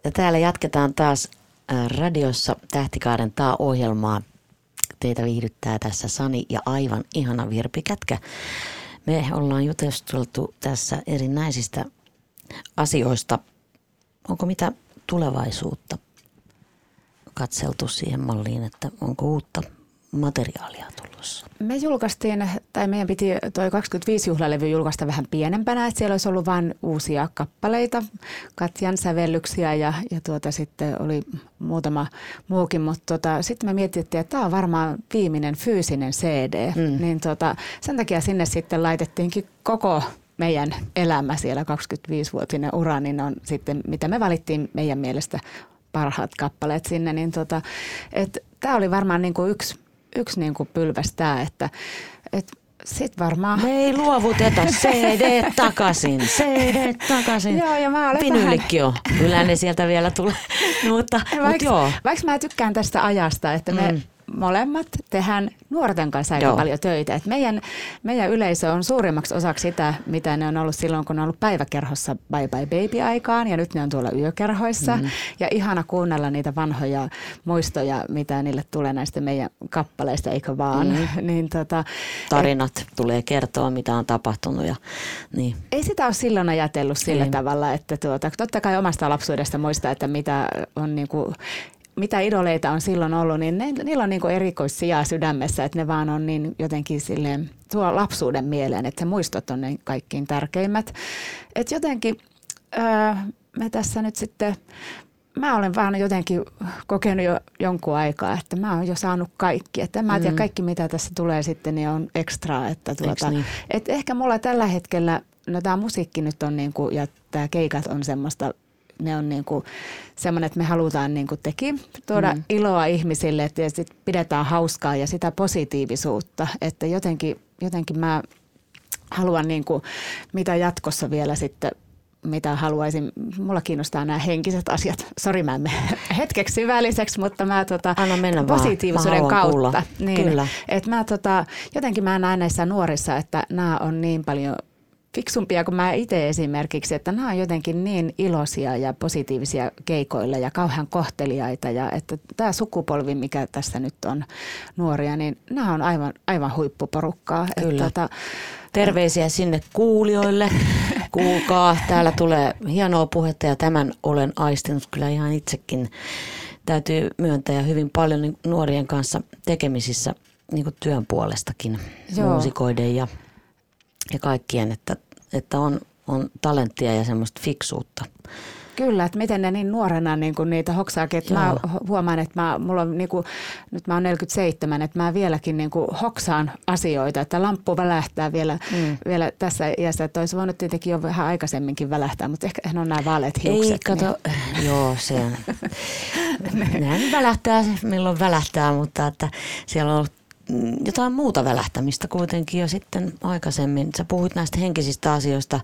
Ja täällä jatketaan taas radiossa Tähtikaaren ohjelmaa. Teitä viihdyttää tässä Sani ja aivan ihana Virpi Kätkä. Me ollaan juteltu tässä erinäisistä asioista. Onko mitä tulevaisuutta katseltu siihen malliin, että onko uutta materiaalia tulossa? Me julkaistiin, tai meidän piti toi 25-juhlalevy julkaista vähän pienempänä, että siellä olisi ollut vain uusia kappaleita, Katjan sävellyksiä ja sitten oli muutama muukin, mutta sitten me mietittiin, että tämä on varmaan viimeinen fyysinen CD, niin sen takia sinne sitten laitettiinkin koko meidän elämä siellä 25-vuotinen ura, niin on sitten, mitä me valittiin meidän mielestä parhaat kappaleet sinne, niin tämä oli varmaan niinku yksi niinku pylväs tämä, että sitten varmaan... Me ei luovuteta CD takaisin. Joo, ja mä olen Vinyylikki on. Kyllä ne sieltä vielä tulee. mutta joo. Vaikka mä tykkään tästä ajasta, että me molemmat tehdään nuorten kanssa aika paljon töitä. Et meidän yleisö on suurimmaksi osaksi sitä, mitä ne on ollut silloin, kun ne on ollut päiväkerhossa Bye Bye Baby-aikaan. Ja nyt ne on tuolla yökerhoissa. Ja ihana kuunnella niitä vanhoja muistoja, mitä niille tulee näistä meidän kappaleista, eikö vaan. Niin tarinat tulee kertoa, mitä on tapahtunut. Ja, niin. Ei sitä ole silloin ajatellut sillä tavalla, että totta kai omasta lapsuudesta muistaa, että mitä on niinku... Mitä idoleita on silloin ollut, niin niillä on niin kuin erikoissijaa sydämessä, että ne vaan on niin jotenkin silleen tuo lapsuuden mieleen, että se muistot on ne kaikkein tärkeimmät. Että jotenkin me tässä nyt sitten, mä olen vaan jotenkin kokenut jo jonkun aikaa, että mä oon jo saanut kaikki. Että mä tiedä, kaikki mitä tässä tulee sitten, niin on ekstraa. Että niin? että ehkä mulla tällä hetkellä, no tää musiikki nyt on niin kuin, ja tää keikat on semmoista, ne on niinku semmoinen, että me halutaan niinku tuoda iloa ihmisille, että sit pidetään hauskaa ja sitä positiivisuutta, että jotenkin mä haluan niinku, mitä jatkossa vielä sitten, mitä haluaisin, mulla kiinnostaa nämä henkiset asiat. Sori, mä en mene hetkeksi syvälliseksi, mutta mä positiivisuuden kautta. Niin, kyllä. Että mä jotenkin mä näen näissä nuorissa, että nämä on niin paljon fiksumpia kuin mä itse esimerkiksi, että nämä on jotenkin niin iloisia ja positiivisia keikoilla ja kauhean kohteliaita. Ja että tämä sukupolvi, mikä tässä nyt on nuoria, niin nämä on aivan huippuporukkaa. Kyllä. Terveisiä sinne kuulijoille. Kuulkaa, täällä tulee hienoa puhetta ja tämän olen aistinut kyllä ihan itsekin. Täytyy myöntää ja hyvin paljon nuorien kanssa tekemisissä niin kuin työn puolestakin, muusikoiden ja kaikkien, että on talenttia ja semmoista fiksuutta. Kyllä, että miten ne niin nuorena niin kuin niitä hoksaakin, että mä huomaan, että mulla on niin kuin, nyt mä oon 47, että mä vieläkin niin kuin hoksaan asioita, että lamppu välähtää vielä tässä iässä, että olisi voinut tietenkin jo vähän aikaisemminkin välähtää, mutta ehkä ne on nämä vaaleat hiukset. Ei, kato, joo, se on. Nehän välähtää milloin välähtää, mutta että siellä on ollut jotain muuta välähtämistä kuitenkin jo sitten aikaisemmin. Sä puhuit näistä henkisistä asioista.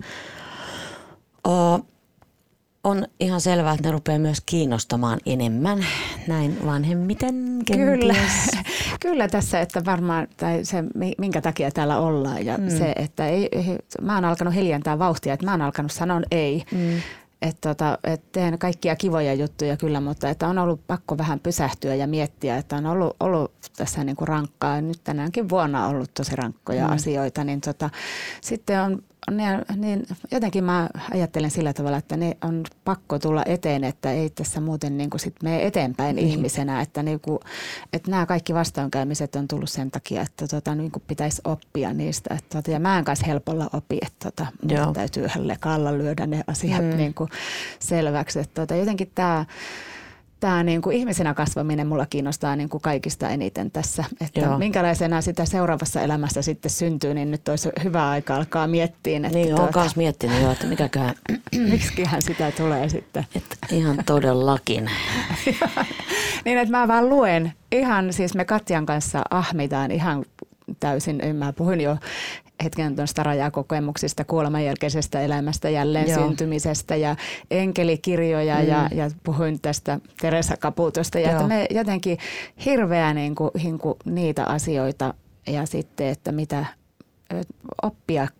On ihan selvää, että ne rupeaa myös kiinnostamaan enemmän näin vanhemmiten kenties. Kyllä tässä, että varmaan, tai se minkä takia täällä ollaan ja se, että mä oon alkanut hiljentää vauhtia, että mä oon alkanut sanoa ei. Että teen kaikkia kivoja juttuja kyllä, mutta että on ollut pakko vähän pysähtyä ja miettiä, että on ollut tässä niin kuin rankkaa. Nyt tänäänkin vuonna on ollut tosi rankkoja asioita, niin sitten on niin jotenkin mä ajattelen sillä tavalla, että ne on pakko tulla eteen, että ei tässä muuten niin kuin sit mene eteenpäin ihmisenä, että, niin kuin, että nämä kaikki vastoinkäymiset on tullut sen takia, että niin kuin pitäisi oppia niistä. Että, ja mä en kanssa helpolla opi, että mun täytyy ihan lekalla lyödä ne asiat niin kuin selväksi. Että jotenkin tämä niin kuin ihmisenä kasvaminen mulla kiinnostaa niin kuin kaikista eniten tässä, että minkälaisena sitä seuraavassa elämässä sitten syntyy, niin nyt olisi hyvä aika alkaa miettiä. Että niin, olen myös miettinyt jo, että mikäköhän. Miksiköhän sitä tulee sitten. Että ihan todellakin. Niin, että mä vaan luen ihan, siis me Katjan kanssa ahmitaan ihan täysin, mä puhuin jo hetken tuosta rajakokemuksista, kuoleman jälkeisestä elämästä, jälleen syntymisestä ja enkelikirjoja ja puhuin tästä Teresa Caputosta. Ja että me jotenkin hirveä niin kuin niitä asioita ja sitten, että mitä oppia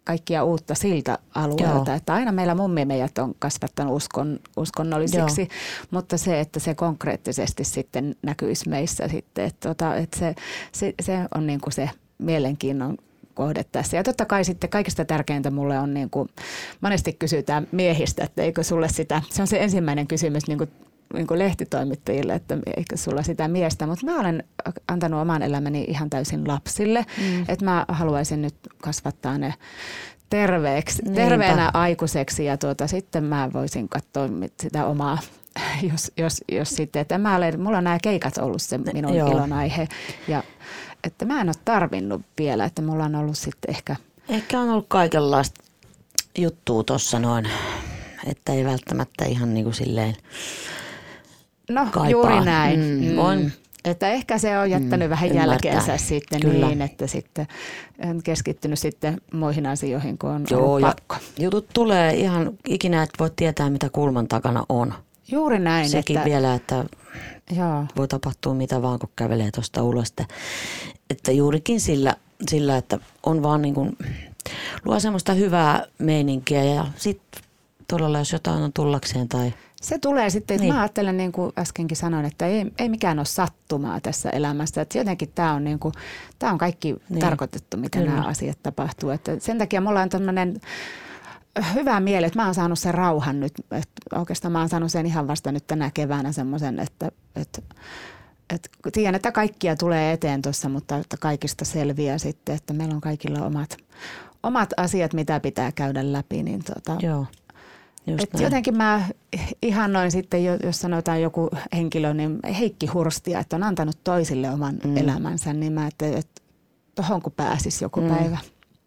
kaikkia uutta siltä alueelta. Että aina meillä mummi meidät on kasvattanut uskonnollisiksi, joo, mutta se, että se konkreettisesti sitten näkyisi meissä sitten, että se on niin kuin se mielenkiinnon kohde tässä. Ja totta kai sitten kaikista tärkeintä mulle on niin kuin, monesti kysytään miehistä, että eikö sulle sitä, se on se ensimmäinen kysymys niin kuin lehtitoimittajille, että eikö sulla sitä miestä, mutta mä olen antanut oman elämäni ihan täysin lapsille, että mä haluaisin nyt kasvattaa ne terveenä aikuiseksi ja sitten mä voisin katsoa sitä omaa, jos sitten, että mulla on nämä keikat ollut se minun ilon aihe ja että mä en ole tarvinnut vielä, että mulla on ollut sitten Ehkä on ollut kaikenlaista juttua tuossa noin, että ei välttämättä ihan niin kuin silleen kaipaa. Juuri näin. On. Että ehkä se on jättänyt vähän jälkeensä sitten niin, että sitten on keskittynyt sitten muihin asioihin, kun on ollut pakko. Jutut tulee ihan ikinä, että voit tietää, mitä kulman takana on. Juuri näin. Sekin vielä, että voi tapahtua mitä vaan, kun kävelee tuosta ulos. Että juurikin sillä, että on vaan niin kuin, luo semmoista hyvää meininkiä ja sitten todella, jos jotain on tullakseen tai... Se tulee sitten, että mä ajattelen niin kuin äskenkin sanoin, että ei mikään ole sattumaa tässä elämässä. Että jotenkin tämä on kaikki tarkoitettu, mitä nämä asiat tapahtuu. Että sen takia mulla on tämmöinen hyvä mieli, että mä oon saanut sen rauhan nyt. Että oikeastaan mä oon saanut sen ihan vasta nyt tänä keväänä semmoisen, että tiedän, että kaikkia tulee eteen tuossa, mutta että kaikista selviää sitten, että meillä on kaikilla omat asiat, mitä pitää käydä läpi. Niin Joo. Että jotenkin mä ihannoin sitten, jos sanotaan joku henkilö, niin Heikki Hurstia, että on antanut toisille oman elämänsä, niin mä ajattelin, että tohon kun pääsisi joku päivä.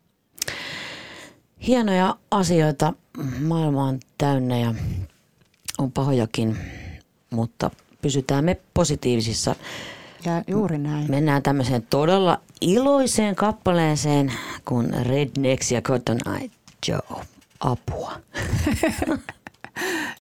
Hienoja asioita maailma on täynnä ja on pahojakin, mutta pysytään me positiivisissa. Ja juuri näin. Mennään tämmöiseen todella iloiseen kappaleeseen kuin Rednecks ja Cotton Eye Joe. Apua.